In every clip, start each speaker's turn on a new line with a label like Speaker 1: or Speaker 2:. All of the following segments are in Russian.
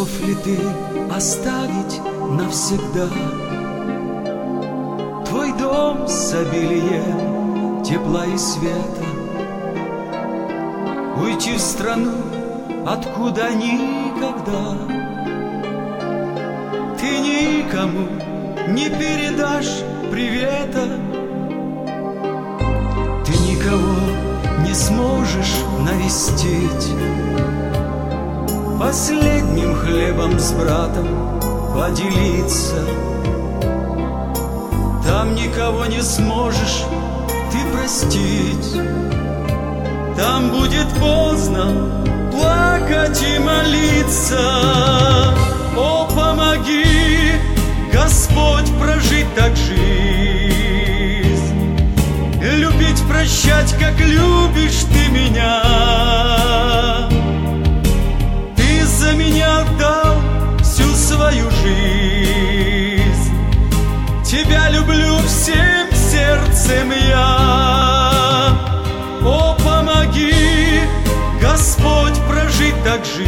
Speaker 1: Готов ли ты оставить навсегда твой дом с обилием тепла и света, уйти в страну, откуда никогда ты никому не передашь привета, ты никого не сможешь навестить, последним хлебом с братом поделиться. Там никого не сможешь ты простить, там будет поздно плакать и молиться. О, помоги, Господь, прожить так жизнь, любить, прощать, как любишь ты меня. Ты за меня отдал всю свою жизнь, тебя люблю всем сердцем я. О, помоги, Господь, прожить так жизнь,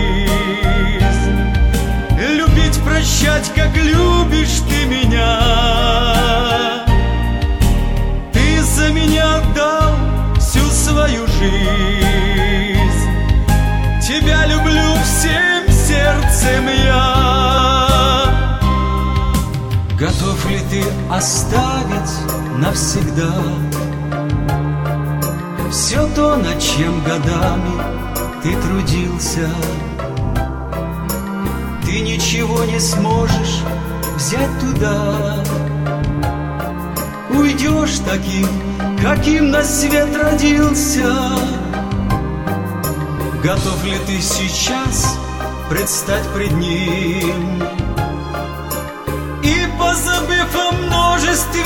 Speaker 1: любить, прощать, как любишь ты меня. Ты за меня отдал всю свою жизнь, тебя люблю всем сердцем я. Готов ли ты оставить навсегда все то, над чем годами ты трудился? Ты ничего не сможешь взять туда, уйдешь таким, каким на свет родился. Готов ли ты сейчас предстать пред Ним и, позабыв о множестве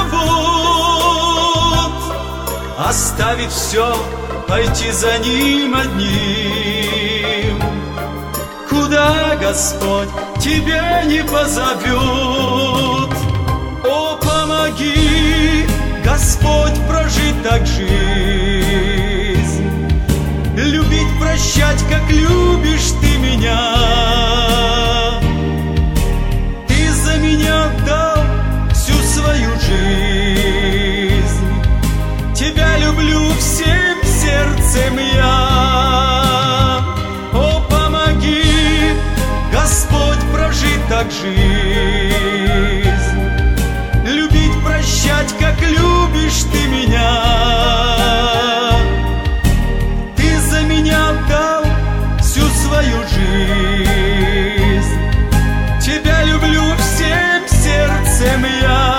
Speaker 1: забот, оставить все, пойти за Ним одним, куда Господь тебя не позовет? О, помоги, Господь, прожить так жизнь, любить, прощать, как любишь ты меня. Ты за меня отдал всю свою жизнь, тебя люблю всем сердцем я. О, помоги, Господь, прожить так жизнь, любить, прощать, как любишь ты меня. Ты за меня отдал всю свою жизнь, тебя люблю всем сердцем я.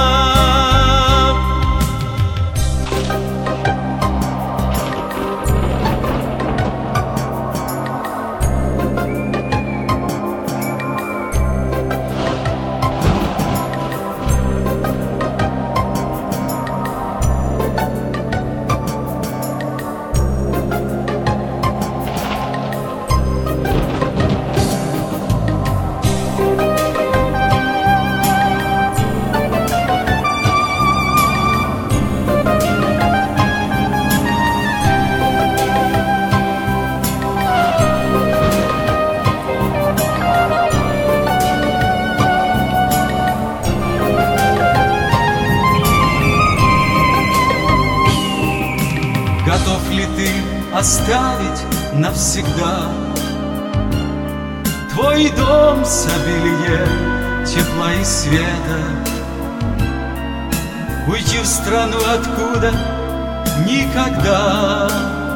Speaker 1: Готов ли ты оставить навсегда твой дом с обилием тепла и света, уйти в страну, откуда никогда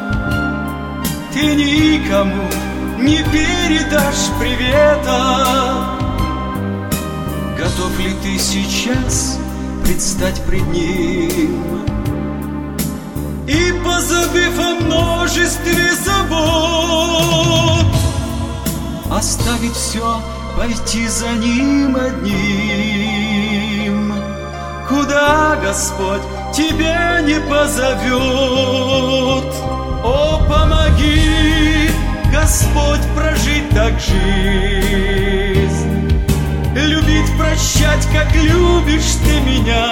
Speaker 1: ты никому не передашь привета? Готов ли ты сейчас предстать пред Ним и, позабыв о множестве забот, оставить все, пойти за Ним одним, куда Господь тебя не позовет? О, помоги, Господь, прожить так жизнь, любить, прощать, как любишь ты меня.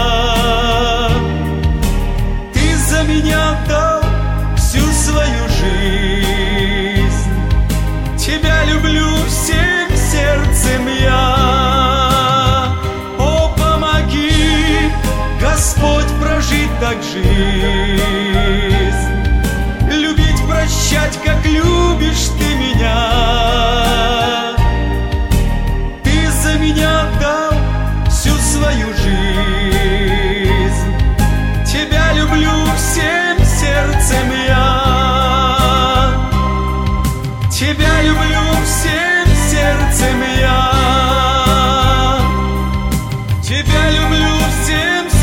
Speaker 1: Ты за меня отдал всю свою жизнь, тебя люблю Господь прожить так жизнь, любить, прощать, как любишь ты меня. Ты за меня отдал всю свою жизнь, тебя люблю всем сердцем я. Тебя люблю всем сердцем я. Тебя люблю всем